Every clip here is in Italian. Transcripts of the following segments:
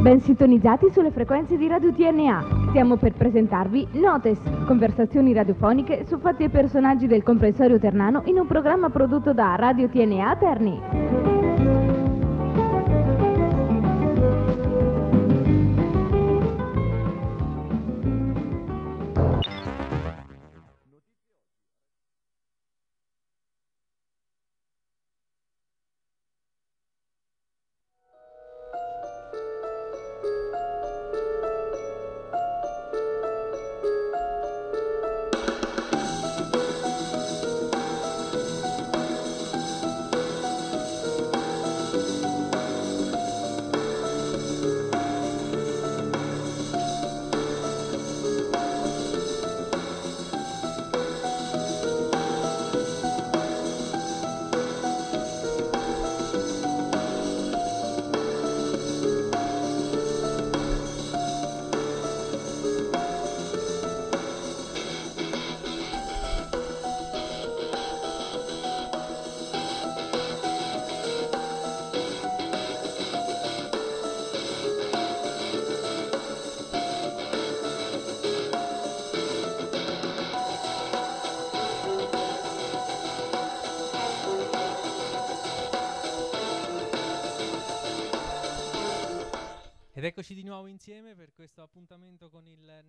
Ben sintonizzati sulle frequenze di Radio TNA. Stiamo per presentarvi Notes, conversazioni radiofoniche su fatti e personaggi del comprensorio ternano in un programma prodotto da Radio TNA Terni. Ed eccoci di nuovo insieme per questo appuntamento con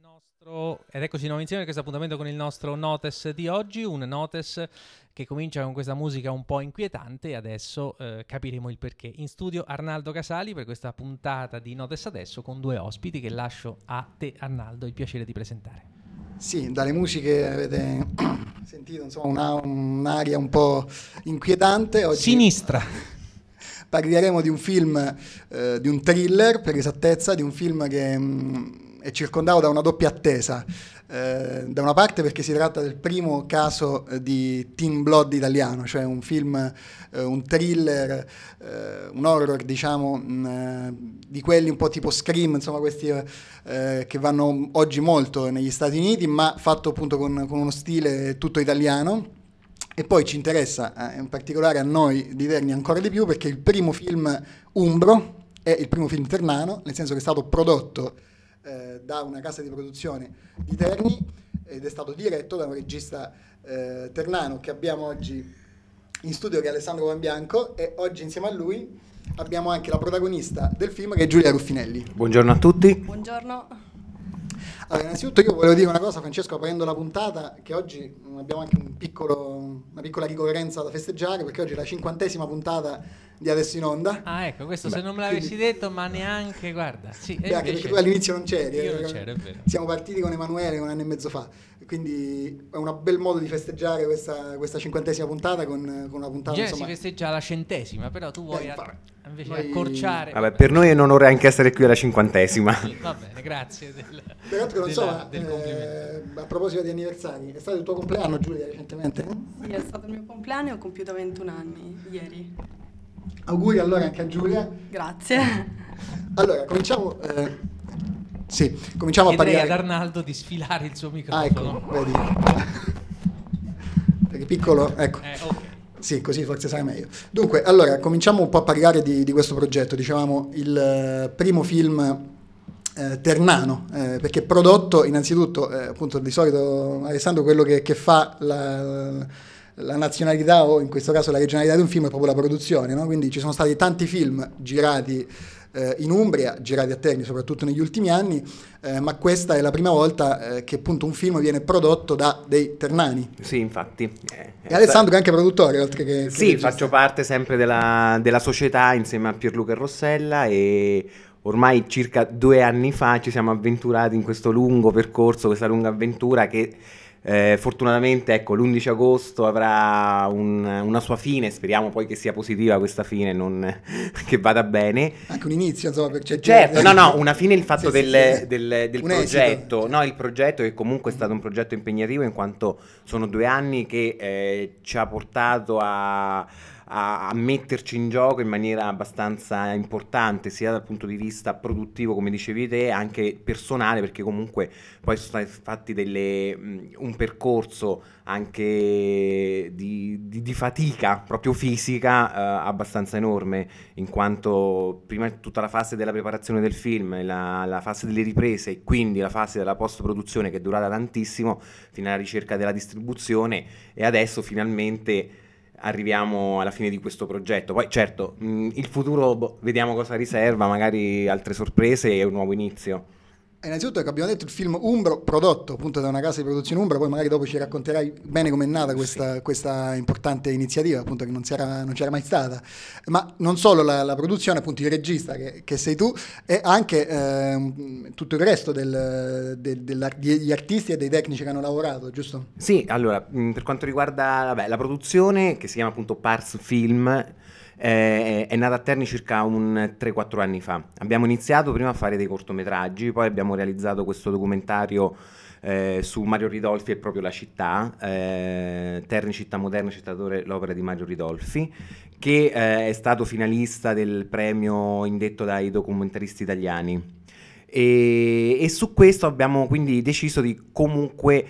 il nostro Notes di oggi, un Notes che comincia con questa musica un po' inquietante e adesso capiremo il perché. In studio Arnaldo Casali per questa puntata di Notes adesso con due ospiti che lascio a te, Arnaldo, il piacere di presentare. Sì, dalle musiche avete sentito insomma un'aria un po' inquietante. Oggi Sinistra. Parleremo di un film, di un thriller per esattezza, di un film che è circondato da una doppia attesa. Da una parte perché si tratta del primo caso di teen blood italiano, cioè un film, un thriller, un horror diciamo, di quelli un po' tipo Scream, insomma questi che vanno oggi molto negli Stati Uniti, ma fatto appunto con uno stile tutto italiano. E poi ci interessa, in particolare a noi di Terni ancora di più, perché il primo film umbro è il primo film ternano, nel senso che è stato prodotto da una casa di produzione di Terni ed è stato diretto da un regista ternano che abbiamo oggi in studio, che è Alessandro Vanbianco, e oggi insieme a lui abbiamo anche la protagonista del film, che è Giulia Ruffinelli. Buongiorno a tutti. Buongiorno. Allora, innanzitutto io volevo dire una cosa, Francesco, aprendo la puntata, che oggi abbiamo anche una piccola ricorrenza da festeggiare, perché oggi è la 50ª puntata di Adesso in Onda. Ah, ecco, questo se non me l'avessi detto, ma neanche, guarda. Sì, anche perché tu all'inizio non c'eri. Io non c'ero, è vero. Siamo partiti con Emanuele un anno e mezzo fa, quindi è un bel modo di festeggiare questa 50ª puntata con una puntata. Già si festeggia la 100ª, però tu vuoi invece accorciare. Vabbè, per noi è un onore anche essere qui alla 50ª. Sì, va bene, grazie Peraltro non so, del complimento. A proposito di anniversari, è stato il tuo compleanno, Giulia, recentemente? Sì, è stato il mio compleanno e ho compiuto 21 anni ieri. Auguri allora anche a Giulia. Grazie. Allora, cominciamo a Chiederei parlare ad Arnaldo di sfilare il suo microfono. Ah, ecco, vedi. Perché piccolo, ecco. Okay. Sì, così forse sarà meglio. Dunque, allora, cominciamo un po' a parlare di questo progetto. Dicevamo, il primo film ternano, perché prodotto innanzitutto, appunto di solito Alessandro quello che fa la nazionalità o in questo caso la regionalità di un film è proprio la produzione, no? Quindi ci sono stati tanti film girati in Umbria, girati a Terni soprattutto negli ultimi anni, ma questa è la prima volta che appunto un film viene prodotto da dei ternani. Sì, infatti. E Alessandro è anche produttore, oltre che sì, faccio parte sempre della società insieme a Pierluca e Rossella, e ormai circa 2 anni fa ci siamo avventurati in questo lungo percorso, questa lunga avventura che fortunatamente ecco l'11 agosto avrà una sua fine, speriamo poi che sia positiva questa fine, non che vada bene. Anche un inizio insomma, per certo, no, una fine il fatto sì, del progetto, no, il progetto che comunque è stato un progetto impegnativo in quanto sono 2 anni che ci ha portato a a metterci in gioco in maniera abbastanza importante, sia dal punto di vista produttivo, come dicevi te, anche personale, perché comunque poi sono stati fatti un percorso anche di fatica proprio fisica abbastanza enorme, in quanto prima tutta la fase della preparazione del film, la fase delle riprese e quindi la fase della post-produzione, che è durata tantissimo, fino alla ricerca della distribuzione, e adesso finalmente arriviamo alla fine di questo progetto. Poi certo, il futuro vediamo cosa riserva, magari altre sorprese e un nuovo inizio. Innanzitutto, che abbiamo detto, il film umbro, prodotto appunto da una casa di produzione umbra, poi magari dopo ci racconterai bene com'è nata questa importante iniziativa, appunto, che non c'era mai stata. Ma non solo la produzione, appunto il regista che sei tu, e anche tutto il resto degli artisti e dei tecnici che hanno lavorato, giusto? Sì, allora, per quanto riguarda la produzione, che si chiama appunto Pars Film, è nata a Terni circa un 3-4 anni fa. Abbiamo iniziato prima a fare dei cortometraggi, poi abbiamo realizzato questo documentario su Mario Ridolfi e proprio la città, Terni città moderna, cittadore, l'opera di Mario Ridolfi, che è stato finalista del premio indetto dai documentaristi italiani. E su questo abbiamo quindi deciso di comunque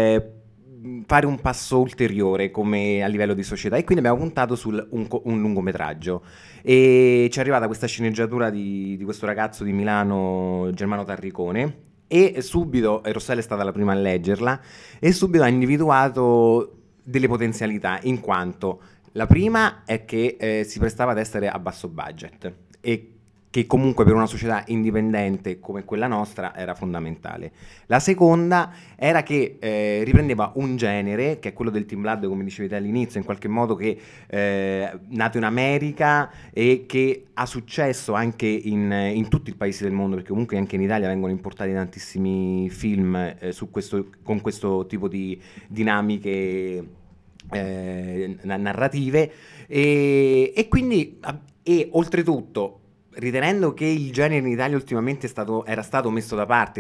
fare un passo ulteriore come a livello di società, e quindi abbiamo puntato su un lungometraggio, e ci è arrivata questa sceneggiatura di questo ragazzo di Milano, Germano Tarricone, e subito Rossella è stata la prima a leggerla e subito ha individuato delle potenzialità, in quanto la prima è che si prestava ad essere a basso budget, e che comunque per una società indipendente come quella nostra era fondamentale. La seconda era che riprendeva un genere, che è quello del teen blood, come dicevi te all'inizio, in qualche modo che è nato in America e che ha successo anche in tutti i paesi del mondo, perché comunque anche in Italia vengono importati tantissimi film con questo tipo di dinamiche narrative, e quindi oltretutto, ritenendo che il genere in Italia ultimamente è stato messo da parte,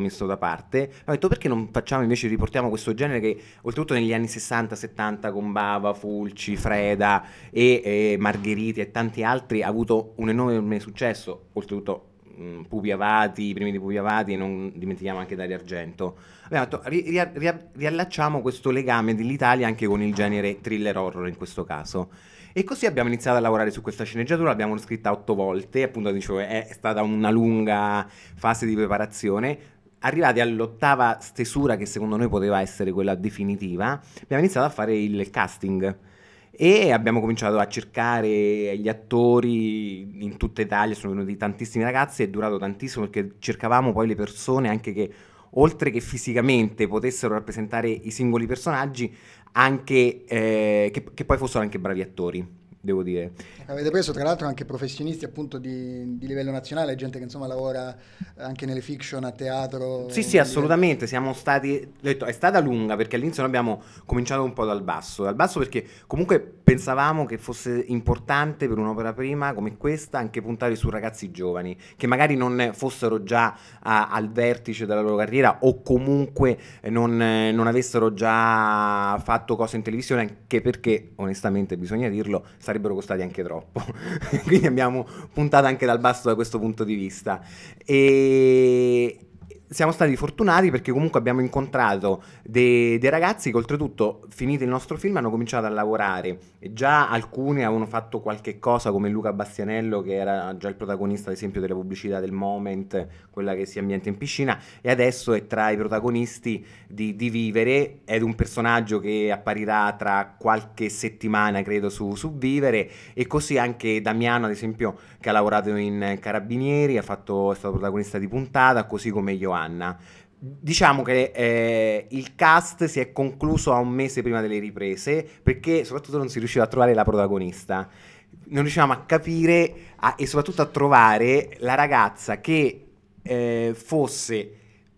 ho detto perché non facciamo invece, riportiamo questo genere che oltretutto negli anni 60-70 con Bava, Fulci, Freda e Margheriti e tanti altri ha avuto un enorme successo, oltretutto Pupi Avati, i primi di Pupi Avati, e non dimentichiamo anche Dario Argento. Abbiamo detto riallacciamo questo legame dell'Italia anche con il genere thriller horror in questo caso. E così abbiamo iniziato a lavorare su questa sceneggiatura, l'abbiamo scritta 8 volte, appunto dicevo, è stata una lunga fase di preparazione. Arrivati all'8ª stesura, che secondo noi poteva essere quella definitiva, abbiamo iniziato a fare il casting e abbiamo cominciato a cercare gli attori in tutta Italia. Sono venuti tantissimi ragazzi, è durato tantissimo perché cercavamo poi le persone anche che, oltre che fisicamente, potessero rappresentare i singoli personaggi, anche che poi fossero anche bravi attori, devo dire. Avete preso tra l'altro anche professionisti appunto di livello nazionale, gente che insomma lavora anche nelle fiction, a teatro. Sì, assolutamente. Siamo stati, ho detto, è stata lunga perché all'inizio noi abbiamo cominciato un po' dal basso perché comunque pensavamo che fosse importante per un'opera prima come questa anche puntare su ragazzi giovani che magari non fossero già al vertice della loro carriera, o comunque non avessero già fatto cose in televisione, anche perché onestamente bisogna dirlo, sarebbero costati anche troppo. Quindi abbiamo puntato anche dal basso da questo punto di vista, e siamo stati fortunati perché comunque abbiamo incontrato dei ragazzi che oltretutto, finito il nostro film, hanno cominciato a lavorare, e già alcuni avevano fatto qualche cosa, come Luca Bastianello, che era già il protagonista ad esempio della pubblicità del Moment, quella che si ambienta in piscina, e adesso è tra i protagonisti di Vivere, ed un personaggio che apparirà tra qualche settimana credo su Vivere, e così anche Damiano ad esempio, che ha lavorato in Carabinieri, è stato protagonista di puntata, così come Ioanna. Diciamo che il cast si è concluso a un mese prima delle riprese, perché soprattutto non si riusciva a trovare la protagonista, non riuscivamo a capire e soprattutto a trovare la ragazza che fosse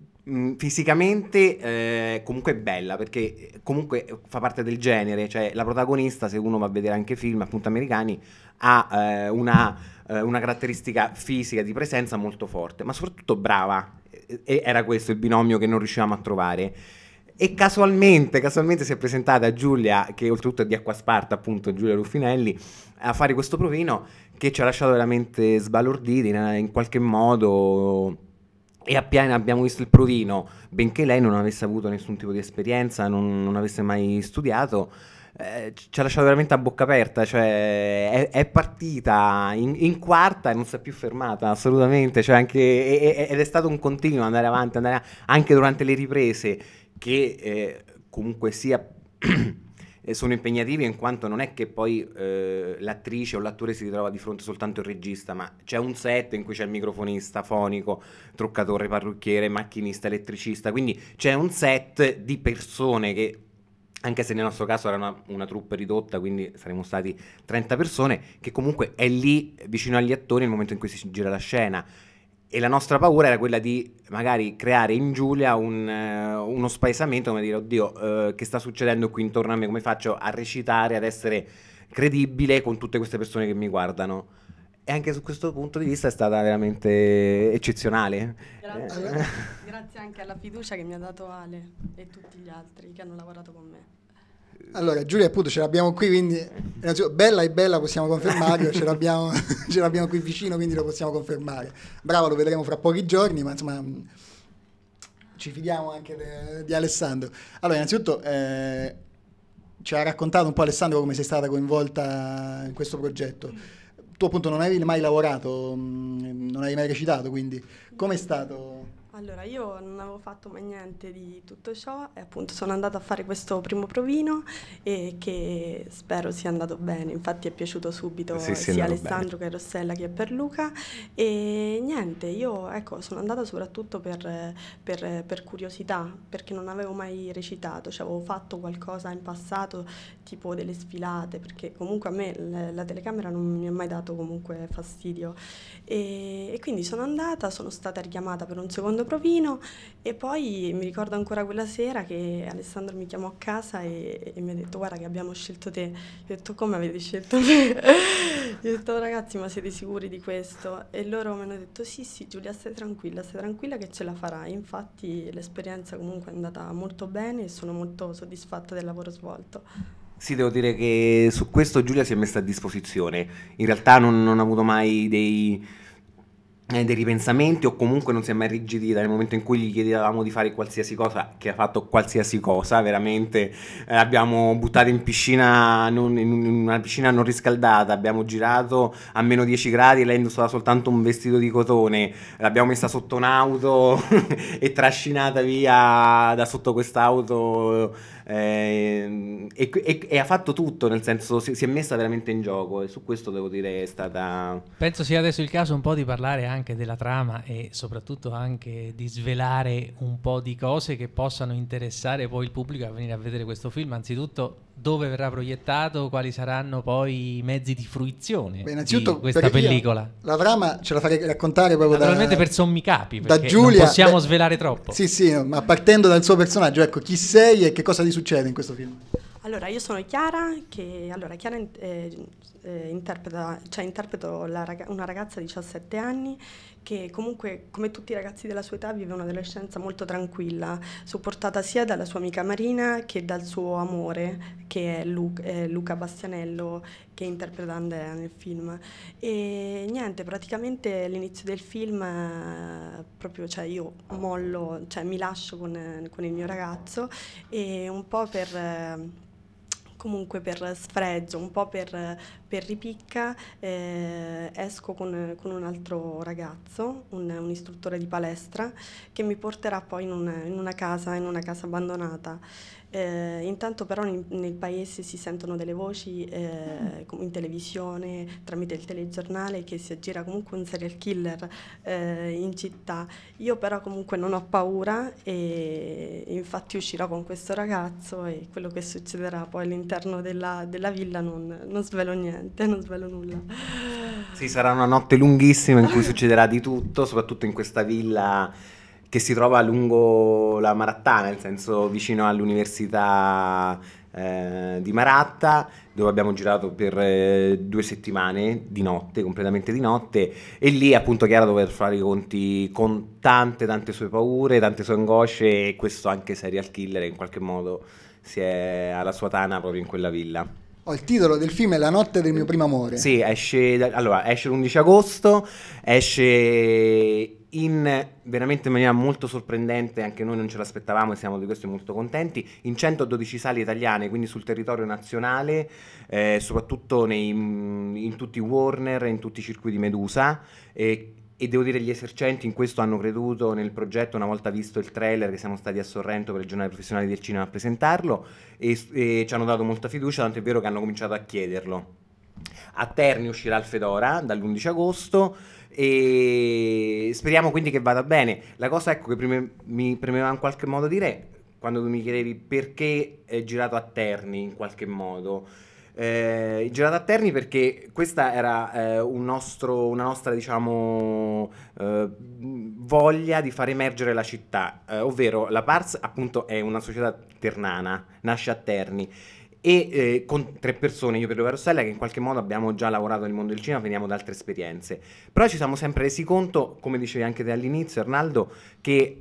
fisicamente comunque bella, perché comunque fa parte del genere, cioè la protagonista, se uno va a vedere anche film appunto americani, ha una caratteristica fisica di presenza molto forte, ma soprattutto brava, e era questo il binomio che non riuscivamo a trovare. E casualmente si è presentata Giulia, che oltretutto è di Acquasparta, appunto, Giulia Ruffinelli, a fare questo provino che ci ha lasciato veramente sbalorditi in qualche modo. E appena abbiamo visto il provino, benché lei non avesse avuto nessun tipo di esperienza, non avesse mai studiato, ci ha lasciato veramente a bocca aperta, cioè è partita in quarta e non si è più fermata assolutamente, cioè ed è stato un continuo andare avanti, anche durante le riprese, che comunque sia sono impegnativi, in quanto non è che poi l'attrice o l'attore si ritrova di fronte soltanto al regista, ma c'è un set in cui c'è il microfonista, fonico, truccatore, parrucchiere, macchinista, elettricista, quindi c'è un set di persone che, anche se nel nostro caso era una troupe ridotta, quindi saremmo stati 30 persone, che comunque è lì vicino agli attori nel momento in cui si gira la scena. E la nostra paura era quella di magari creare in Giulia uno spaesamento, come dire, oddio, che sta succedendo qui intorno a me, come faccio a recitare, ad essere credibile con tutte queste persone che mi guardano. E anche su questo punto di vista è stata veramente eccezionale. Grazie anche alla fiducia che mi ha dato Ale e tutti gli altri che hanno lavorato con me. Allora, Giulia, appunto, ce l'abbiamo qui, quindi bella e bella, possiamo confermarlo, ce l'abbiamo qui vicino, quindi lo possiamo confermare. Brava, lo vedremo fra pochi giorni, ma insomma ci fidiamo anche di Alessandro. Allora, innanzitutto ci ha raccontato un po', Alessandro, come sei stata coinvolta in questo progetto. Tu appunto non avevi mai lavorato, non avevi mai recitato, quindi com'è stato? Allora, io non avevo fatto mai niente di tutto ciò e appunto sono andata a fare questo primo provino e che spero sia andato bene, infatti è piaciuto subito sia Alessandro che Rossella che per Luca. E niente, io sono andata soprattutto per curiosità, perché non avevo mai recitato, cioè avevo fatto qualcosa in passato, tipo delle sfilate, perché comunque a me la telecamera non mi ha mai dato comunque fastidio. E quindi sono stata richiamata per un secondo provino e poi mi ricordo ancora quella sera che Alessandro mi chiamò a casa e mi ha detto: guarda che abbiamo scelto te. Io ho detto: come avete scelto me? Io ho detto: ragazzi, ma siete sicuri di questo? E loro mi hanno detto: sì Giulia, stai tranquilla che ce la farai. Infatti l'esperienza comunque è andata molto bene e sono molto soddisfatta del lavoro svolto. Sì, devo dire che su questo Giulia si è messa a disposizione. In realtà non ha avuto mai dei ripensamenti, o comunque non si è mai rigidita nel momento in cui gli chiedevamo di fare qualsiasi cosa, che ha fatto qualsiasi cosa, veramente. Abbiamo buttato in piscina, in una piscina non riscaldata, abbiamo girato a meno 10 gradi e lei indossava soltanto un vestito di cotone, l'abbiamo messa sotto un'auto e trascinata via da sotto quest'auto. E ha fatto tutto, nel senso si è messa veramente in gioco, e su questo devo dire è stata... Penso sia adesso il caso un po' di parlare anche della trama e soprattutto anche di svelare un po' di cose che possano interessare poi il pubblico a venire a vedere questo film. Anzitutto, dove verrà proiettato, quali saranno poi i mezzi di fruizione di questa pellicola. La trama ce la farei raccontare proprio naturalmente per sommi capi, da perché Giulia, non possiamo svelare troppo. Sì, ma partendo dal suo personaggio, ecco, chi sei e che cosa ti succede in questo film? Allora, io sono Chiara, interpreto una ragazza di 17 anni che comunque, come tutti i ragazzi della sua età, vive un'adolescenza molto tranquilla, supportata sia dalla sua amica Marina che dal suo amore, che è Luca Bastianello, che interpreta Andrea nel film. E niente, praticamente all'inizio del film proprio, cioè io mollo, cioè mi lascio con il mio ragazzo, e un po' comunque per sfregio, un po' per ripicca, esco con un altro ragazzo, un istruttore di palestra, che mi porterà poi in una casa abbandonata. Intanto però nel paese si sentono delle voci in televisione, tramite il telegiornale, che si aggira comunque un serial killer in città. Io però comunque non ho paura, e infatti uscirò con questo ragazzo, e quello che succederà poi all'interno della villa non svelo niente, non svelo nulla. Sì, sarà una notte lunghissima in cui succederà di tutto, soprattutto in questa villa che si trova lungo la Marattana, nel senso vicino all'università di Maratta, dove abbiamo girato per 2 settimane di notte, completamente di notte, e lì appunto Chiara dover fare i conti con tante sue paure, tante sue angosce, e questo anche serial killer in qualche modo si è alla sua tana proprio in quella villa. Il titolo del film è La notte del mio primo amore. Sì, esce l'11 agosto, esce veramente in maniera molto sorprendente, anche noi non ce l'aspettavamo e siamo di questo molto contenti, in 112 sale italiane, quindi sul territorio nazionale, soprattutto in tutti i Warner, in tutti i circuiti Medusa, e devo dire gli esercenti in questo hanno creduto nel progetto una volta visto il trailer, che siamo stati a Sorrento per il Giornale Professionale del Cinema a presentarlo, e ci hanno dato molta fiducia, tanto è vero che hanno cominciato a chiederlo. A Terni uscirà il Fedora dall'11 agosto e speriamo quindi che vada bene. La cosa, ecco, che mi premeva in qualche modo dire, quando tu mi chiedevi perché è girato a Terni in qualche modo, girato a Terni perché questa era una nostra, diciamo, voglia di far emergere la città, ovvero la Pars appunto è una società ternana, nasce a Terni, e con 3 persone, io, Pierluca Rossella, che in qualche modo abbiamo già lavorato nel mondo del cinema, veniamo da altre esperienze, però ci siamo sempre resi conto, come dicevi anche te all'inizio Arnaldo, che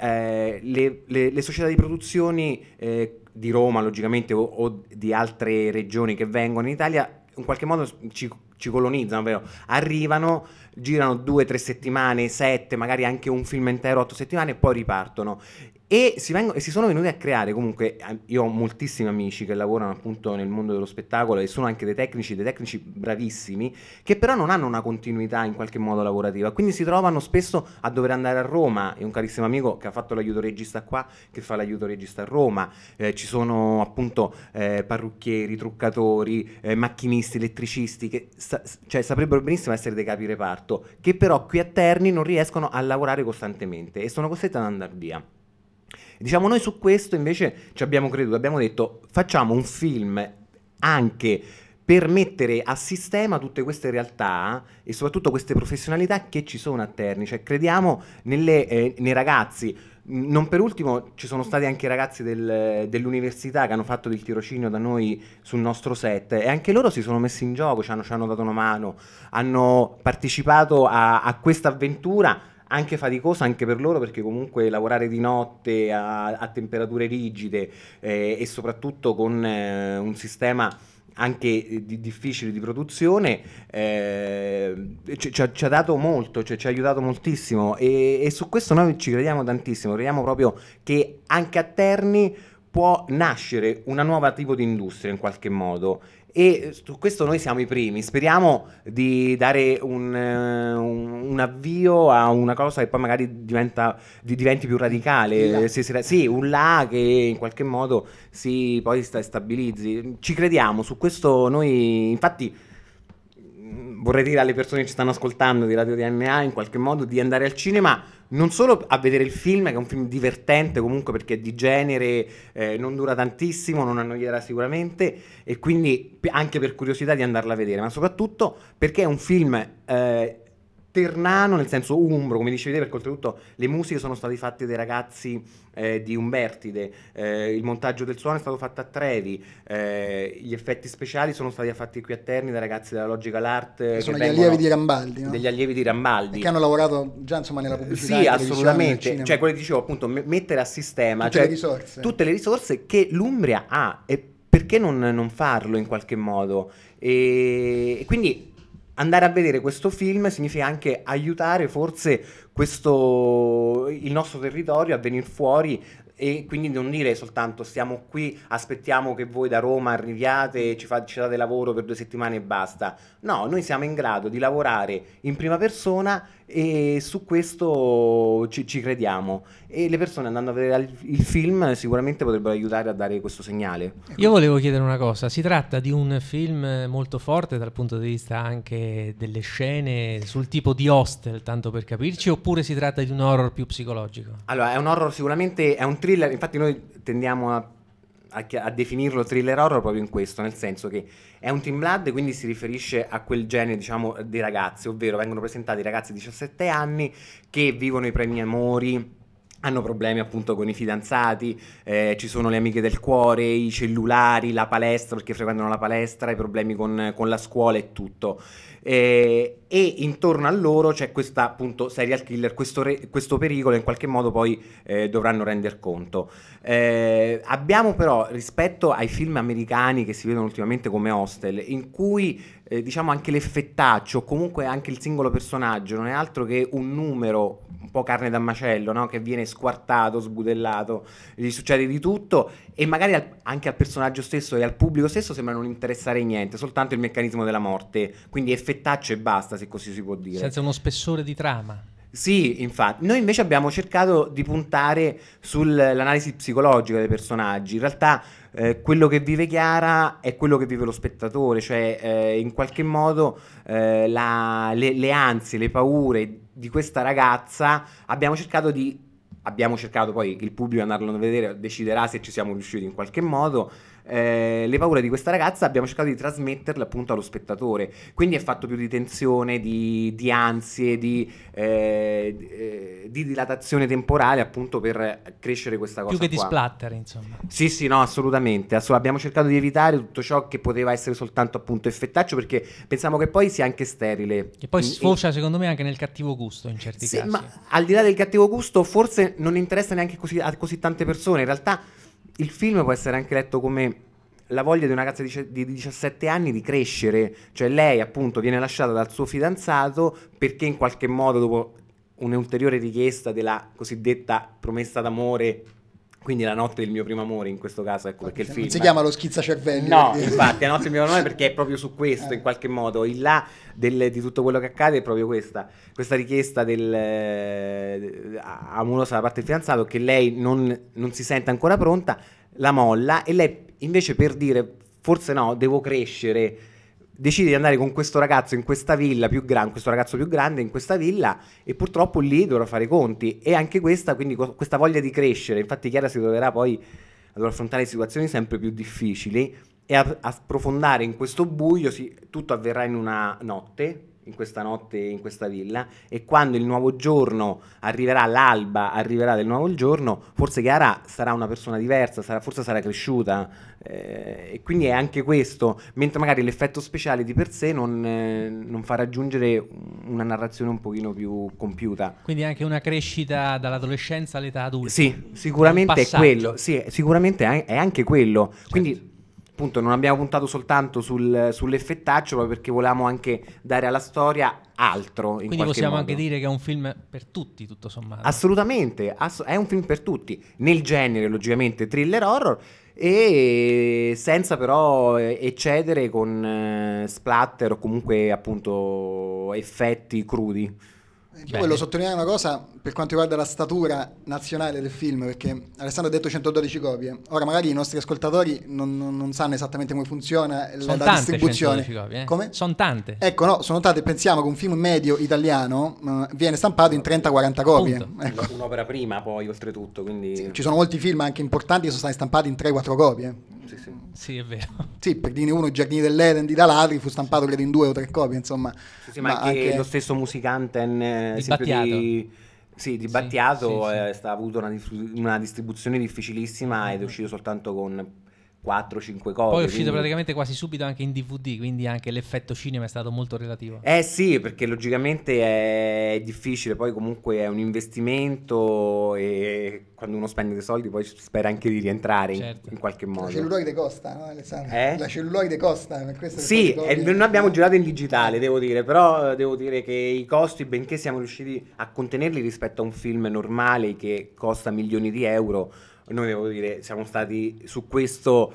le società di produzioni di Roma logicamente o di altre regioni che vengono in Italia in qualche modo ci colonizzano, ovvero arrivano, girano 2-3 settimane, 7, magari anche un film intero 8 settimane e poi ripartono. E si sono venuti a creare, comunque, io ho moltissimi amici che lavorano appunto nel mondo dello spettacolo e sono anche dei tecnici bravissimi, che però non hanno una continuità in qualche modo lavorativa, quindi si trovano spesso a dover andare a Roma. E un carissimo amico che ha fatto l'aiuto regista qua, che fa l'aiuto regista a Roma, ci sono appunto parrucchieri, truccatori, macchinisti, elettricisti, che saprebbero benissimo essere dei capi reparto, che però qui a Terni non riescono a lavorare costantemente e sono costretti ad andare via. Diciamo, noi su questo invece ci abbiamo creduto, abbiamo detto facciamo un film anche per mettere a sistema tutte queste realtà e soprattutto queste professionalità che ci sono a Terni, cioè crediamo nei ragazzi. Non per ultimo ci sono stati anche i ragazzi dell'università che hanno fatto del tirocinio da noi sul nostro set, e anche loro si sono messi in gioco, ci hanno dato una mano, hanno partecipato a questa avventura, anche faticosa anche per loro, perché comunque lavorare di notte a temperature rigide e soprattutto con un sistema anche difficile di produzione ci ha dato molto, cioè ci ha aiutato moltissimo, e su questo noi ci crediamo tantissimo, crediamo proprio che anche a Terni può nascere una nuova tipo di industria in qualche modo, e su questo noi siamo i primi. Speriamo di dare un avvio a una cosa che poi magari diventi più radicale, sì, un là che in qualche modo si poi stabilizzi. Ci crediamo su questo noi, infatti vorrei dire alle persone che ci stanno ascoltando di Radio DNA in qualche modo di andare al cinema non solo a vedere il film, che è un film divertente comunque perché è di genere, non dura tantissimo, non annoierà sicuramente, e quindi anche per curiosità di andarla a vedere, ma soprattutto perché è un film ternano, nel senso umbro, come dicevi te, perché oltretutto le musiche sono state fatte dai ragazzi di Umbertide, il montaggio del suono è stato fatto a Trevi, gli effetti speciali sono stati fatti qui a Terni dai ragazzi della Logical Art, sono gli allievi di Rambaldi, no? Degli allievi di Rambaldi, e che hanno lavorato già insomma nella pubblicità. Sì, assolutamente, cioè quello che dicevo appunto, mettere a sistema tutte le risorse che l'Umbria ha, e perché non farlo in qualche modo, e quindi andare a vedere questo film significa anche aiutare forse il nostro territorio a venire fuori, e quindi non dire soltanto stiamo qui, aspettiamo che voi da Roma arriviate, ci date lavoro per 2 settimane e basta. No, noi siamo in grado di lavorare in prima persona e su questo ci crediamo, e le persone andando a vedere il film sicuramente potrebbero aiutare a dare questo segnale. Io volevo chiedere una cosa: si tratta di un film molto forte dal punto di vista anche delle scene, sul tipo di Hostel, tanto per capirci, oppure si tratta di un horror più psicologico? Allora, è un horror sicuramente, è un thriller, infatti noi tendiamo a definirlo thriller horror proprio in questo, nel senso che è un teen blood, quindi si riferisce a quel genere, diciamo, dei ragazzi, ovvero vengono presentati ragazzi di 17 anni che vivono i primi amori hanno problemi appunto con i fidanzati, ci sono le amiche del cuore, i cellulari, la palestra perché frequentano la palestra, i problemi con la scuola e tutto. E intorno a loro c'è questa appunto serial killer, questo pericolo, in qualche modo poi dovranno render conto. Abbiamo però, rispetto ai film americani che si vedono ultimamente come Hostel, in cui diciamo anche l'effettaccio, comunque anche il singolo personaggio non è altro che un numero, un po' carne da macello, no? Che viene squartato, sbudellato, gli succede di tutto e magari anche al personaggio stesso e al pubblico stesso sembra non interessare niente, soltanto il meccanismo della morte, quindi effettaccio e basta, se così si può dire. Senza uno spessore di trama. Sì, infatti. Noi invece abbiamo cercato di puntare sull'analisi psicologica dei personaggi. In realtà quello che vive Chiara è quello che vive lo spettatore, cioè in qualche modo le ansie, le paure di questa ragazza abbiamo cercato, poi il pubblico andarlo a vedere deciderà se ci siamo riusciti in qualche modo. Le paure di questa ragazza abbiamo cercato di trasmetterle appunto allo spettatore, quindi è fatto più di tensione, di ansie, di dilatazione temporale appunto per crescere questa cosa più che qua. di splatter, insomma. Sì, no, assolutamente. Abbiamo cercato di evitare tutto ciò che poteva essere soltanto appunto effettaccio, perché pensiamo che poi sia anche sterile. E poi sfocia secondo me anche nel cattivo gusto in certi casi. Ma al di là del cattivo gusto forse non interessa neanche a così tante persone. In realtà il film può essere anche letto come la voglia di una ragazza di 17 anni di crescere, cioè lei appunto viene lasciata dal suo fidanzato perché in qualche modo, dopo un'ulteriore richiesta della cosiddetta promessa d'amore, quindi la notte del mio primo amore in questo caso, ecco perché il film non si chiama Lo schizzacervelli. No, infatti la notte del mio primo amore perché è proprio su questo in qualche modo, il là di tutto quello che accade è proprio questa richiesta amorosa da parte del fidanzato, che lei non si sente ancora pronta, la molla, e lei invece, per dire forse no, devo crescere, decide di andare con questo ragazzo in questa villa questo ragazzo più grande in questa villa, e purtroppo lì dovrà fare i conti, e anche questa voglia di crescere. Infatti Chiara si troverà poi a dover affrontare situazioni sempre più difficili e a sprofondare in questo buio. Tutto avverrà in una notte, in questa villa, e quando il nuovo giorno arriverà, l'alba arriverà del nuovo giorno, forse Chiara sarà una persona diversa, forse sarà cresciuta, e quindi è anche questo, mentre magari l'effetto speciale di per sé non fa raggiungere una narrazione un pochino più compiuta. Quindi anche una crescita dall'adolescenza all'età adulta. Sì, sicuramente è quello. Sì, sicuramente è anche quello. Certo. Quindi appunto non abbiamo puntato soltanto sull'effettaccio, proprio perché volevamo anche dare alla storia altro. Quindi possiamo anche dire che è un film per tutti, tutto sommato. Assolutamente, è un film per tutti, nel genere logicamente thriller horror, e senza però eccedere con splatter o comunque appunto effetti crudi. Io voglio sottolineare una cosa per quanto riguarda la statura nazionale del film, perché Alessandro ha detto 112 copie. Ora magari i nostri ascoltatori non sanno esattamente come funziona la distribuzione. 112 copie, Come? Sono tante. Ecco, no, sono tante. Pensiamo che un film medio italiano viene stampato in 30-40 copie. Ecco. Un'opera prima poi oltretutto, quindi sì, ci sono molti film anche importanti che sono stati stampati in 3-4 copie. Sì, è vero. Sì, per dirne uno, I Giardini dell'Eden di Daladri fu stampato credo in 2 o 3 copie, insomma. Sì, ma anche lo stesso Musicanten di Battiato. Di Battiato ha avuto una distribuzione difficilissima ed è uscito soltanto con 4-5 copie. Poi è uscito praticamente quasi subito anche in DVD, quindi anche l'effetto cinema è stato molto relativo. Sì, perché logicamente è difficile, poi comunque è un investimento e quando uno spende dei soldi poi spera anche di rientrare in qualche modo. La celluloide costa, no Alessandro? La celluloide costa, per questo sì, noi abbiamo girato in digitale, devo dire, però devo dire che i costi, benché siamo riusciti a contenerli rispetto a un film normale che costa milioni di euro, noi devo dire siamo stati su questo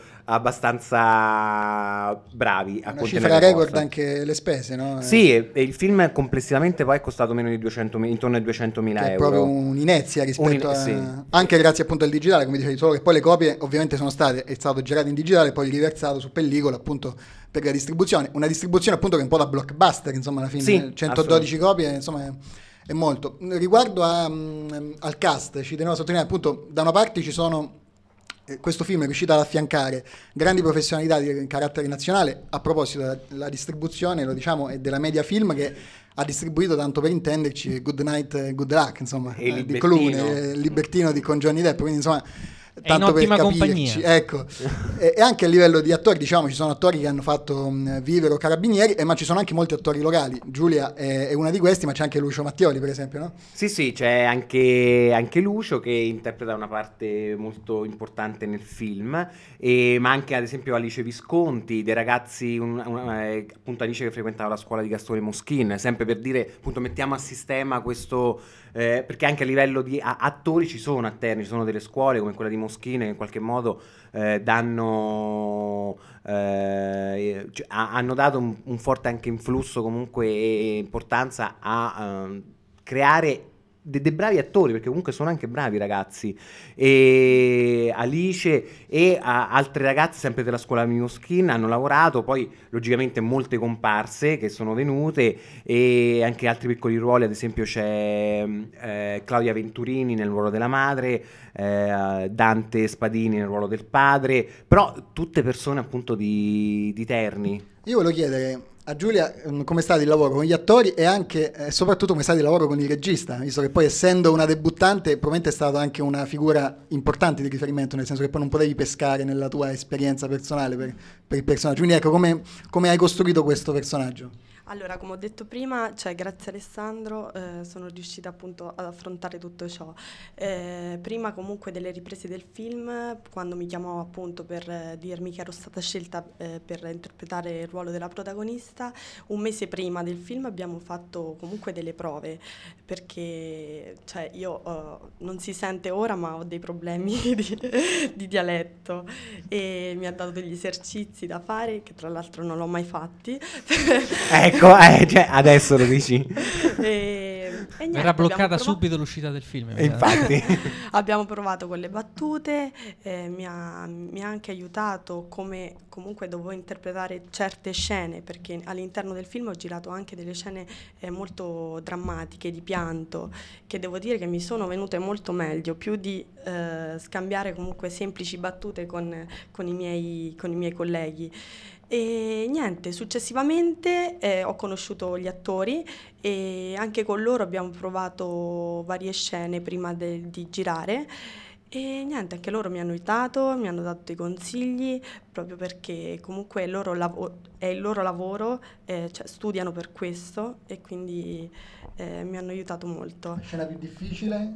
abbastanza bravi a contenere. Cifra record anche le spese, no? Sì, e il film complessivamente poi è costato meno di 200.000, intorno ai 200.000 euro. È proprio un'inezia rispetto anche grazie appunto al digitale, come dicevi, solo che poi le copie ovviamente è stato girato in digitale e poi riversato su pellicola appunto per la distribuzione. Una distribuzione appunto che è un po' da blockbuster, insomma, alla fine. Sì, 112 copie, insomma, è molto. Riguardo al cast, ci tenevo a sottolineare appunto, da una parte ci sono questo film è riuscito ad affiancare grandi professionalità di carattere nazionale. A proposito della distribuzione, lo diciamo, è della Media Film, che ha distribuito, tanto per intenderci, Good Night, Good Luck, insomma, di Clooney, il libertino con Johnny Depp, quindi insomma tanto per capirci, compagnia. Ecco. E anche a livello di attori, diciamo, ci sono attori che hanno fatto Vivere o Carabinieri, ma ci sono anche molti attori locali. Giulia è una di questi, ma c'è anche Lucio Mattioli, per esempio, no? Sì, c'è anche Lucio che interpreta una parte molto importante nel film, ma anche ad esempio Alice Visconti, dei ragazzi, appunto Alice che frequentava la scuola di Gastone Moschin, sempre per dire, appunto, mettiamo a sistema questo, perché anche a livello di attori ci sono ci sono delle scuole come quella di Moschin che in qualche modo hanno dato un forte anche influsso comunque e importanza a creare dei bravi attori, perché comunque sono anche bravi ragazzi, e Alice e altre ragazze sempre della scuola Moschin hanno lavorato, poi logicamente molte comparse che sono venute e anche altri piccoli ruoli, ad esempio c'è Claudia Venturini nel ruolo della madre, Dante Spadini nel ruolo del padre, però tutte persone appunto di Terni. Io volevo chiedere a Giulia come è stato il lavoro con gli attori e anche e soprattutto come è stato il lavoro con il regista, visto che poi essendo una debuttante probabilmente è stata anche una figura importante di riferimento, nel senso che poi non potevi pescare nella tua esperienza personale per il personaggio. Quindi ecco, come hai costruito questo personaggio? Allora, come ho detto prima, grazie Alessandro sono riuscita appunto ad affrontare tutto ciò. Prima comunque delle riprese del film, quando mi chiamò appunto per dirmi che ero stata scelta per interpretare il ruolo della protagonista, un mese prima del film abbiamo fatto comunque delle prove, perché io non si sente ora ma ho dei problemi di dialetto e mi ha dato degli esercizi da fare che tra l'altro non l'ho mai fatti. Ecco, adesso lo dici. Niente, verrà bloccata subito l'uscita del film. Infatti. Abbiamo provato con le battute, mi ha anche aiutato come comunque dovevo interpretare certe scene, perché all'interno del film ho girato anche delle scene molto drammatiche, di pianto, che devo dire che mi sono venute molto meglio, più di scambiare comunque semplici battute con i miei colleghi. E niente, successivamente ho conosciuto gli attori e anche con loro abbiamo provato varie scene prima di girare e niente, anche loro mi hanno aiutato, mi hanno dato dei consigli proprio perché comunque è il loro lavoro, studiano per questo e quindi mi hanno aiutato molto. La scena più difficile?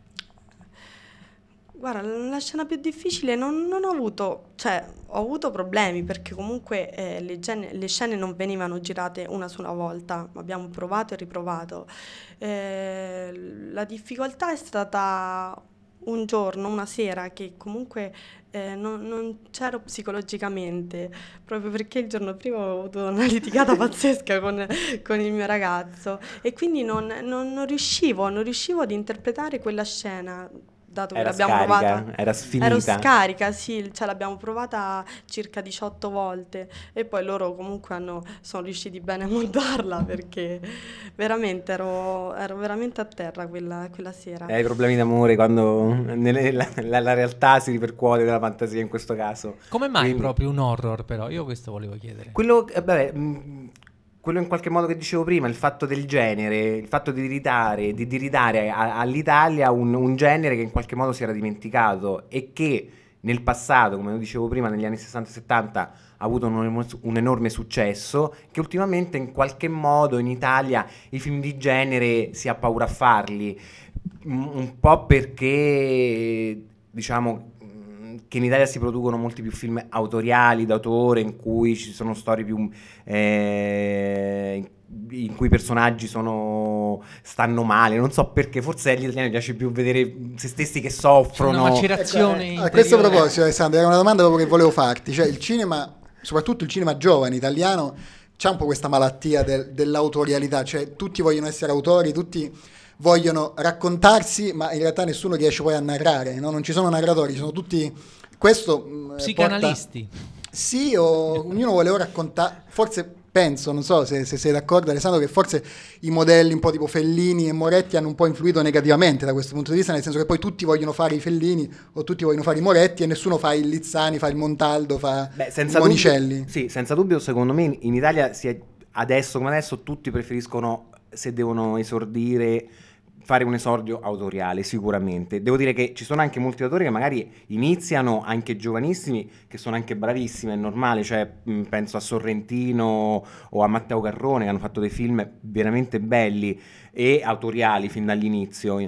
Guarda, la scena più difficile non ho avuto, ho avuto problemi perché comunque le scene non venivano girate una sola volta, ma abbiamo provato e riprovato. La difficoltà è stata un giorno, una sera, che comunque non c'ero psicologicamente, proprio perché il giorno prima ho avuto una litigata pazzesca con il mio ragazzo e quindi non riuscivo ad interpretare quella scena. Dato che l'abbiamo provata, era sfinita. Ero scarica, sì, l'abbiamo provata circa 18 volte e poi loro comunque sono riusciti bene a montarla perché veramente ero veramente a terra quella sera. I problemi d'amore quando la realtà si ripercuote nella fantasia in questo caso. Come mai proprio un horror però? Io questo volevo chiedere. Quello in qualche modo che dicevo prima, il fatto del genere, il fatto di ridare all'Italia un genere che in qualche modo si era dimenticato e che nel passato, come dicevo prima, negli anni 60 e 70 ha avuto un enorme successo, che ultimamente in qualche modo in Italia i film di genere si ha paura a farli, un po' perché diciamo che in Italia si producono molti più film autoriali, d'autore, in cui ci sono storie più in cui i personaggi stanno male, non so perché, forse agli italiani piace più vedere se stessi che soffrono. Una macerazione a questo proposito, Alessandro, era una domanda proprio che volevo farti, il cinema, soprattutto il cinema giovane italiano, c'ha un po' questa malattia dell'autorialità, tutti vogliono essere autori, tutti vogliono raccontarsi, ma in realtà nessuno riesce poi a narrare, no? Non ci sono narratori, sono tutti psicanalisti. Sì, ognuno vuole ora raccontare, forse penso, non so se sei d'accordo Alessandro, che forse i modelli un po' tipo Fellini e Moretti hanno un po' influito negativamente da questo punto di vista, nel senso che poi tutti vogliono fare i Fellini o tutti vogliono fare i Moretti e nessuno fa il Lizzani, fa il Montaldo, fa il Monicelli. Sì, senza dubbio, secondo me in Italia adesso come adesso tutti preferiscono se devono esordire, fare un esordio autoriale, sicuramente. Devo dire che ci sono anche molti autori che magari iniziano anche giovanissimi, che sono anche bravissimi, è normale, cioè penso a Sorrentino o a Matteo Garrone, che hanno fatto dei film veramente belli e autoriali fin dall'inizio.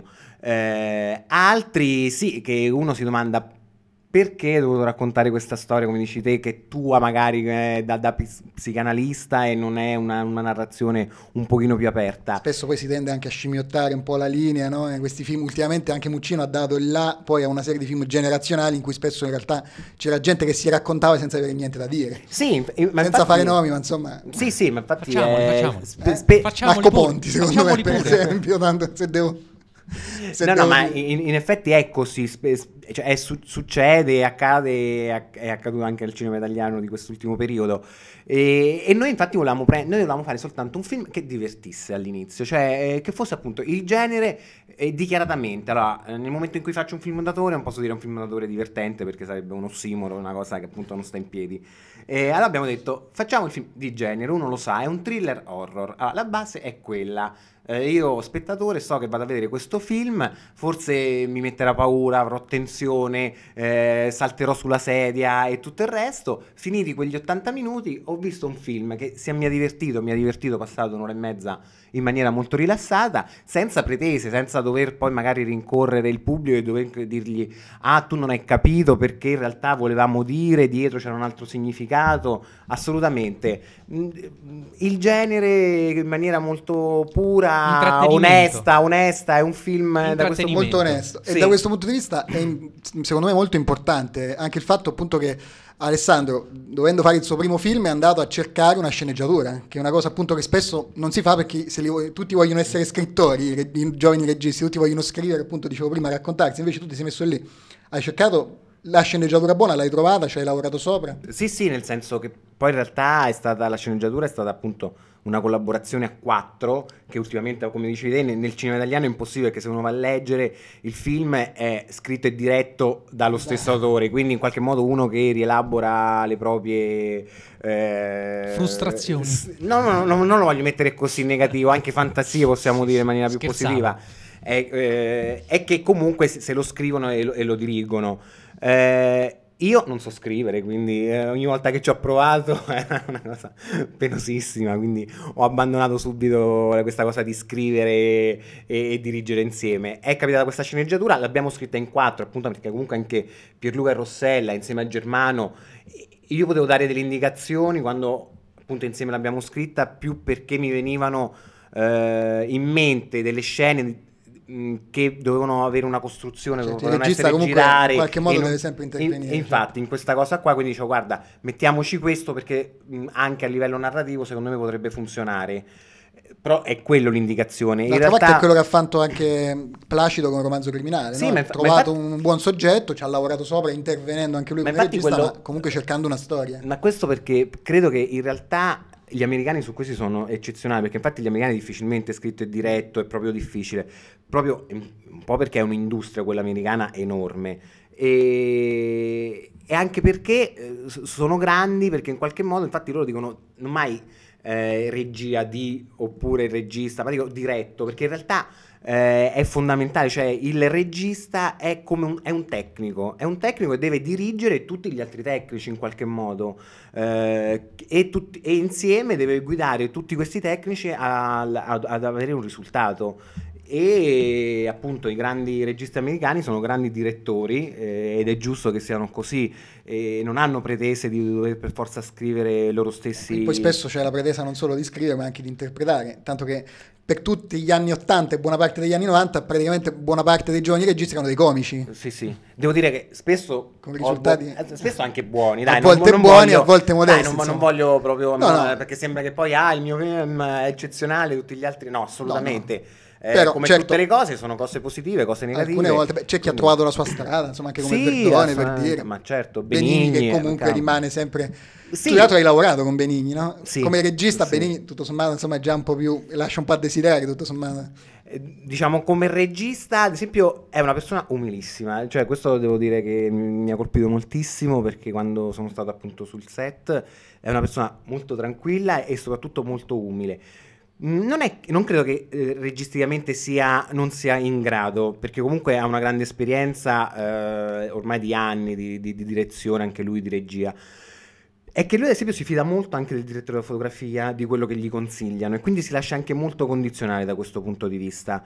Altri sì, che uno si domanda perché ho dovuto raccontare questa storia, come dici te, che è tua magari da psicanalista e non è una narrazione un pochino più aperta. Spesso poi si tende anche a scimmiottare un po' la linea, no? In questi film ultimamente anche Muccino ha dato il là poi a una serie di film generazionali in cui spesso in realtà c'era gente che si raccontava senza avere niente da dire. Sì, ma senza infatti, fare nomi, ma insomma... Sì, ma infatti... Facciamoli Marco Ponti, secondo me, per pure. esempio, tanto se devo... No, ma in effetti è così, cioè succede, accade, è accaduto anche al cinema italiano di quest'ultimo periodo, e noi infatti volevamo fare soltanto un film che divertisse all'inizio, cioè che fosse appunto il genere dichiaratamente. Allora, nel momento in cui faccio un film d'autore non posso dire un film d'autore divertente, perché sarebbe un ossimoro, una cosa che appunto non sta in piedi. Allora abbiamo detto, facciamo il film di genere, uno lo sa, è un thriller horror. Allora, la base è quella. Io spettatore so che vado a vedere questo film, forse mi metterà paura, avrò tensione, salterò sulla sedia e tutto il resto. Finiti quegli 80 minuti ho visto un film che mi ha divertito, passato un'ora e mezza in maniera molto rilassata, senza pretese, senza dover poi magari rincorrere il pubblico e dover dirgli tu non hai capito, perché in realtà volevamo dire, dietro c'era un altro significato. Assolutamente il genere in maniera molto pura, onesta, è un film da questo molto onesto, sì. E da questo punto di vista è secondo me molto importante anche il fatto appunto che Alessandro, dovendo fare il suo primo film, è andato a cercare una sceneggiatura, che è una cosa appunto che spesso non si fa, perché tutti vogliono essere scrittori, i giovani registi, tutti vogliono scrivere, appunto dicevo prima, raccontarsi, invece tu ti sei messo lì, hai cercato la sceneggiatura buona, l'hai trovata, ci hai lavorato sopra? Sì, nel senso che poi in realtà la sceneggiatura è stata appunto una collaborazione a 4, che ultimamente, come dicevi te, nel cinema italiano è impossibile, perché se uno va a leggere il film è scritto e diretto dallo stesso autore, quindi in qualche modo uno che rielabora le proprie frustrazioni. Non lo voglio mettere così negativo, anche fantasie possiamo dire in maniera più positiva. È che comunque se lo scrivono e lo dirigono. Io non so scrivere, quindi ogni volta che ci ho provato era una cosa penosissima, quindi ho abbandonato subito questa cosa di scrivere e dirigere insieme. È capitata questa sceneggiatura, l'abbiamo scritta in 4, appunto perché comunque anche Pierluca e Rossella insieme a Germano, io potevo dare delle indicazioni quando appunto insieme l'abbiamo scritta, più perché mi venivano in mente delle scene che dovevano avere una costruzione, dovevano essere girare, in qualche modo deve sempre intervenire. Infatti in questa cosa qua, quindi dicevo guarda, mettiamoci questo perché anche a livello narrativo secondo me potrebbe funzionare. Però è quello l'indicazione. D'altra parte è quello che ha fatto anche Placido con Romanzo Criminale, sì, no? Ha trovato un buon soggetto, ci ha lavorato sopra, intervenendo anche lui come regista, ma comunque cercando una storia. Ma questo perché credo che in realtà gli americani su questi sono eccezionali, perché infatti gli americani difficilmente scritto e diretto, è proprio difficile, proprio un po' perché è un'industria quella americana enorme, e anche perché sono grandi, perché in qualche modo infatti loro dicono non mai regia di oppure regista, ma dico diretto, perché in realtà è fondamentale, cioè il regista è come è un tecnico e deve dirigere tutti gli altri tecnici in qualche modo, e insieme deve guidare tutti questi tecnici ad avere un risultato. E appunto i grandi registi americani sono grandi direttori, ed è giusto che siano così, e non hanno pretese di dover per forza scrivere loro stessi. E poi spesso c'è la pretesa non solo di scrivere ma anche di interpretare, tanto che per tutti gli anni 80 e buona parte degli anni 90 praticamente buona parte dei giovani registi erano dei comici. Sì, devo dire che spesso con risultati spesso anche buoni, dai, a volte non buoni, voglio, a volte modesti, dai, non voglio proprio no. Perché sembra che poi il mio film è eccezionale, tutti gli altri no, assolutamente. No. Però, come certo, tutte le cose sono cose positive, cose negative. Alcune volte c'è chi ha trovato la sua strada, insomma, anche come Verdone, per dire. Ma certo, Benigni che comunque rimane sempre. Sì. Tu tra l'altro hai lavorato con Benigni, no? Sì. Come regista Benigni tutto sommato insomma è già un po' più, lascia un po' a desiderare tutto sommato. Diciamo come regista, ad esempio, è una persona umilissima, cioè questo devo dire che mi ha colpito moltissimo, perché quando sono stato appunto sul set è una persona molto tranquilla e soprattutto molto umile. Non credo che registicamente non sia in grado, perché comunque ha una grande esperienza ormai di anni di direzione, anche lui di regia. È che lui ad esempio si fida molto anche del direttore della fotografia, di quello che gli consigliano, e quindi si lascia anche molto condizionare da questo punto di vista,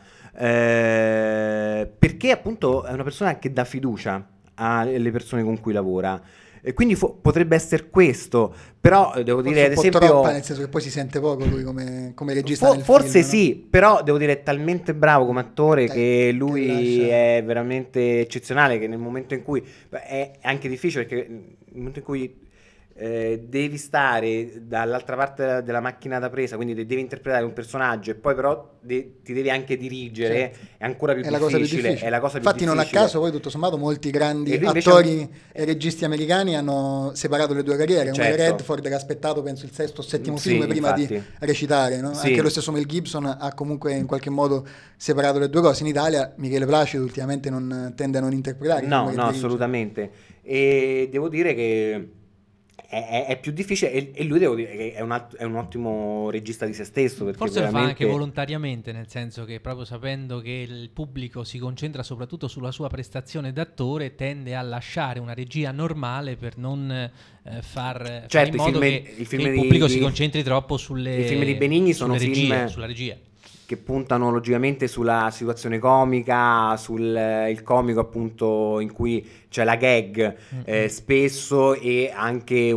perché appunto è una persona che dà fiducia alle persone con cui lavora. E quindi potrebbe essere questo, però devo dire ad esempio troppa, nel senso che poi si sente poco lui come regista nel forse film, sì, no? Però devo dire è talmente bravo come attore che lui che è veramente eccezionale, che nel momento in cui è anche difficile, perché nel momento in cui devi stare dall'altra parte della macchina da presa, quindi devi interpretare un personaggio e poi però ti devi anche dirigere, certo. È ancora più difficile. È la cosa più Infatti difficile. Non a caso poi tutto sommato molti grandi attori e registi americani hanno separato le due carriere, come certo. Redford che ha aspettato penso il sesto o settimo film prima di recitare, no? Sì. Anche lo stesso Mel Gibson ha comunque in qualche modo separato le due cose. In Italia Michele Placido ultimamente tende a non interpretare. No, assolutamente. E devo dire che è più difficile, e lui devo dire che è un ottimo regista di se stesso, perché forse veramente... lo fa anche volontariamente, nel senso che proprio sapendo che il pubblico si concentra soprattutto sulla sua prestazione d'attore, tende a lasciare una regia normale per non far in modo che il pubblico si concentri troppo sulle... I film di Benigni sono sulla regia che puntano logicamente sulla situazione comica, sul comico appunto in cui c'è la gag spesso, e anche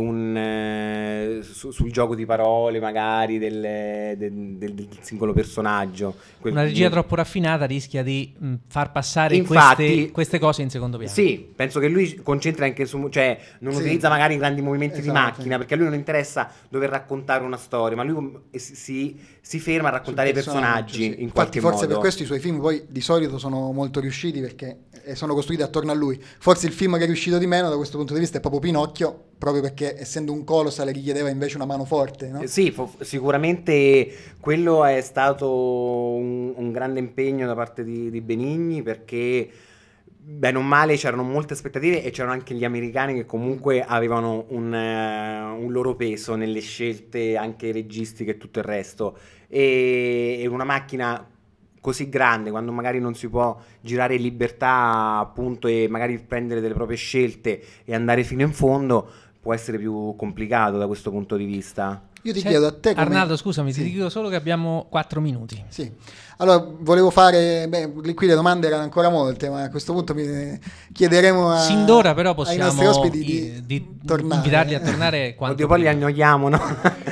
sul gioco di parole magari del singolo personaggio. Una regia troppo raffinata rischia di far passare queste cose in secondo piano. Sì, penso che lui concentra anche non utilizza magari grandi movimenti di macchina, perché a lui non interessa dover raccontare una storia, ma lui si ferma a raccontare i personaggi. Sì. In qualche modo. Forse per questo i suoi film poi di solito sono molto riusciti, perché sono costruiti attorno a lui. Forse il film che è riuscito di meno da questo punto di vista è proprio Pinocchio, proprio perché essendo un colossale richiedeva invece una mano forte, no? Sì, sicuramente quello è stato un grande impegno da parte di Benigni, perché bene o male c'erano molte aspettative, e c'erano anche gli americani che comunque avevano un loro peso nelle scelte anche registiche e tutto il resto, e una macchina così grande, quando magari non si può girare in libertà appunto e magari prendere delle proprie scelte e andare fino in fondo, può essere più complicato da questo punto di vista. Io ti chiedo a te come... Arnaldo, scusami, ti dico solo che abbiamo 4 minuti. Sì. Allora, volevo fare... qui le domande erano ancora molte, ma a questo punto chiederemo sin d'ora però possiamo ai nostri ospiti di tornare. Invitarli a tornare quanto Oddio, poi li annoiamo, no?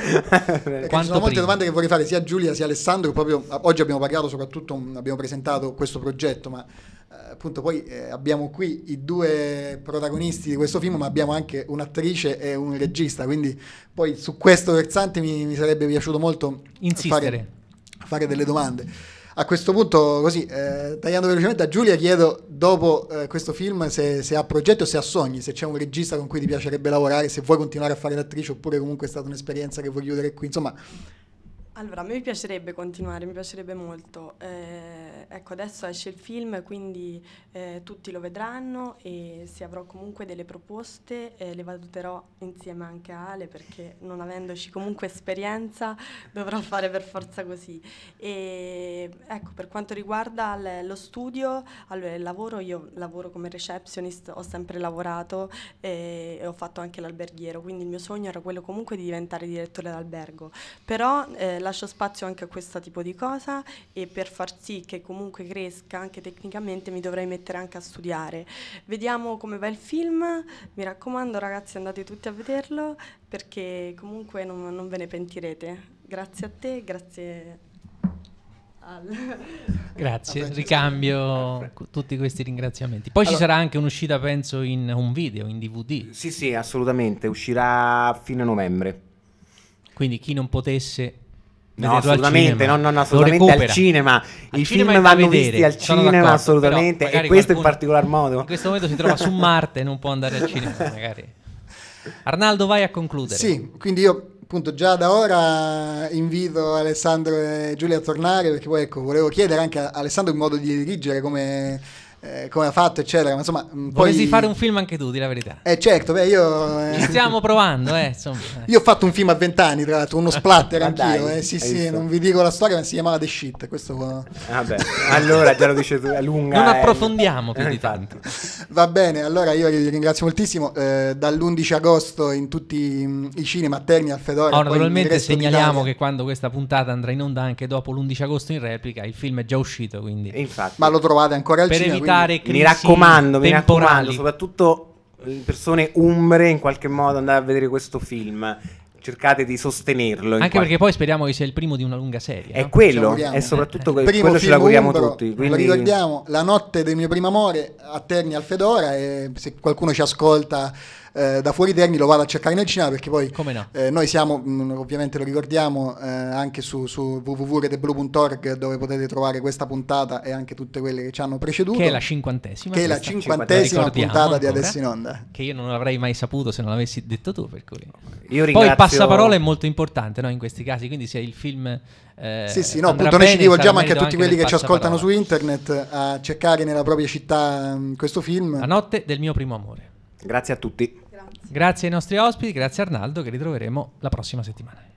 Ci sono molte domande che vorrei fare sia a Giulia sia a Alessandro, che proprio oggi abbiamo parlato, soprattutto abbiamo presentato questo progetto, ma appunto poi abbiamo qui i due protagonisti di questo film, ma abbiamo anche un'attrice e un regista, quindi poi su questo versante mi sarebbe piaciuto molto insistere, fare delle domande. A questo punto, così tagliando velocemente, a Giulia chiedo dopo questo film se ha progetti o se ha sogni, se c'è un regista con cui ti piacerebbe lavorare, se vuoi continuare a fare l'attrice oppure comunque è stata un'esperienza che vuoi chiudere qui, insomma. Allora, a me piacerebbe continuare, mi piacerebbe molto. Ecco, adesso esce il film, quindi tutti lo vedranno, e se avrò comunque delle proposte le valuterò insieme anche a Ale, perché non avendoci comunque esperienza dovrò fare per forza così. E ecco, per quanto riguarda lo studio, allora il lavoro, io lavoro come receptionist, ho sempre lavorato e ho fatto anche l'alberghiero, quindi il mio sogno era quello comunque di diventare direttore d'albergo, però lascio spazio anche a questo tipo di cosa, e per far sì che comunque cresca anche tecnicamente mi dovrei mettere anche a studiare. Vediamo come va il film, mi raccomando ragazzi, andate tutti a vederlo, perché comunque non ve ne pentirete. Grazie a te, grazie grazie, ricambio tutti questi ringraziamenti. Poi ci sarà anche un'uscita, penso, in un video, in DVD. Sì, assolutamente, uscirà a fine novembre. Quindi chi non potesse assolutamente, assolutamente al cinema. I film vanno visti al cinema, assolutamente, e questo in particolar modo. In questo momento si trova su Marte e non può andare al cinema, magari. Arnaldo, vai a concludere. Sì, quindi io appunto già da ora invito Alessandro e Giulia a tornare, perché poi ecco, volevo chiedere anche a Alessandro il modo di dirigere, come come ha fatto, eccetera. Ma insomma, vorresti fare un film anche tu, di la verità. Certo, io ci stiamo provando, insomma. Io ho fatto un film a 20 anni, tra l'altro, uno splatter anch'io, sì, non vi dico la storia, ma si chiamava The Shit. Questo vabbè, allora già lo dice tu, è lunga. Non approfondiamo più di tanto. Va bene, allora io vi ringrazio moltissimo. Dall'11 agosto in tutti i cinema a Terni, al Fedora. Naturalmente segnaliamo che quando questa puntata andrà in onda anche dopo l'11 agosto in replica, il film è già uscito, quindi infatti. Ma lo trovate ancora al per cinema, evitare crisi mi raccomando, temporali. Soprattutto persone umbre, in qualche modo andare a vedere questo film, cercate di sostenerlo, anche perché poi speriamo che sia il primo di una lunga serie, è quello, è soprattutto quello ce l'auguriamo tutti, quindi... Lo ricordiamo, La notte del mio primo amore a Terni al Fedora, e se qualcuno ci ascolta da fuori Terni lo vado a cercare nel cinema, perché poi come no? Noi siamo, ovviamente lo ricordiamo, anche su www.redeblu.org, dove potete trovare questa puntata e anche tutte quelle che ci hanno preceduto, che è la 50ª puntata di Adesso in Onda, che io non avrei mai saputo se non l'avessi detto tu, per cui io ringrazio... Poi il passaparola è molto importante, no, in questi casi, quindi se il film appunto noi ci rivolgiamo anche a tutti quelli che ci ascoltano su internet a cercare nella propria città questo film, La notte del mio primo amore. Grazie a tutti. Grazie ai nostri ospiti, grazie a Arnaldo, che ritroveremo la prossima settimana.